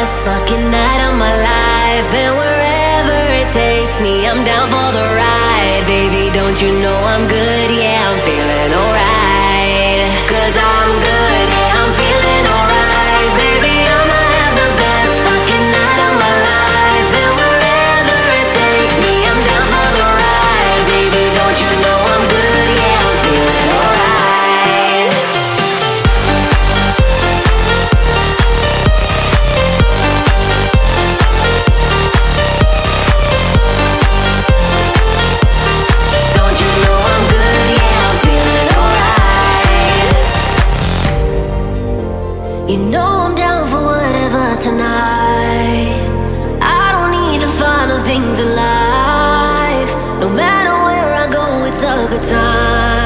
best fucking night of my life. And wherever it takes me, I'm down for the ride. Baby, don't you know I'm good? Yeah, I'm feeling alright. 'Cause I'm good, yeah, I'm feeling alright. Baby, I'ma have the best fucking night of my life. And wherever it takes me, I'm down for the ride. Baby, don't you know I'm good? Yeah, I'm feeling alright. Don't you know I'm good? Yeah, I'm feeling alright. You know I'm down for whatever tonight. I don't need the final things in life. No matter where I go, it's a good time.